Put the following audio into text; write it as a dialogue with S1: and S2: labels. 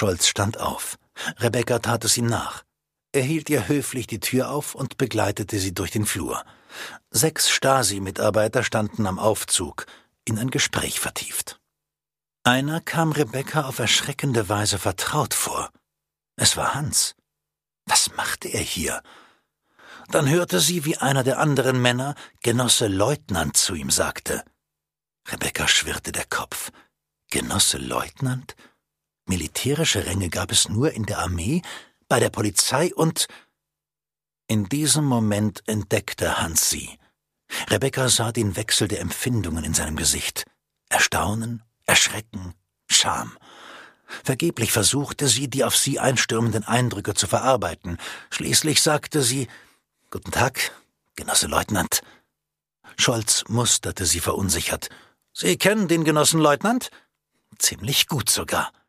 S1: Scholz stand auf. Rebecca tat es ihm nach. Er hielt ihr höflich die Tür auf und begleitete sie durch den Flur. 6 Stasi-Mitarbeiter standen am Aufzug, in ein Gespräch vertieft. Einer kam Rebecca auf erschreckende Weise vertraut vor. Es war Hans. Was machte er hier? Dann hörte sie, wie einer der anderen Männer, Genosse Leutnant, zu ihm sagte. Rebecca schwirrte der Kopf. Genosse Leutnant? Militärische Ränge gab es nur in der Armee, bei der Polizei und... In diesem Moment entdeckte Hans sie. Rebecca sah den Wechsel der Empfindungen in seinem Gesicht. Erstaunen, Erschrecken, Scham. Vergeblich versuchte sie, die auf sie einstürmenden Eindrücke zu verarbeiten. Schließlich sagte sie, »Guten Tag, Genosse Leutnant.« Scholz musterte sie verunsichert. »Sie kennen den Genossen Leutnant?« »Ziemlich gut sogar.«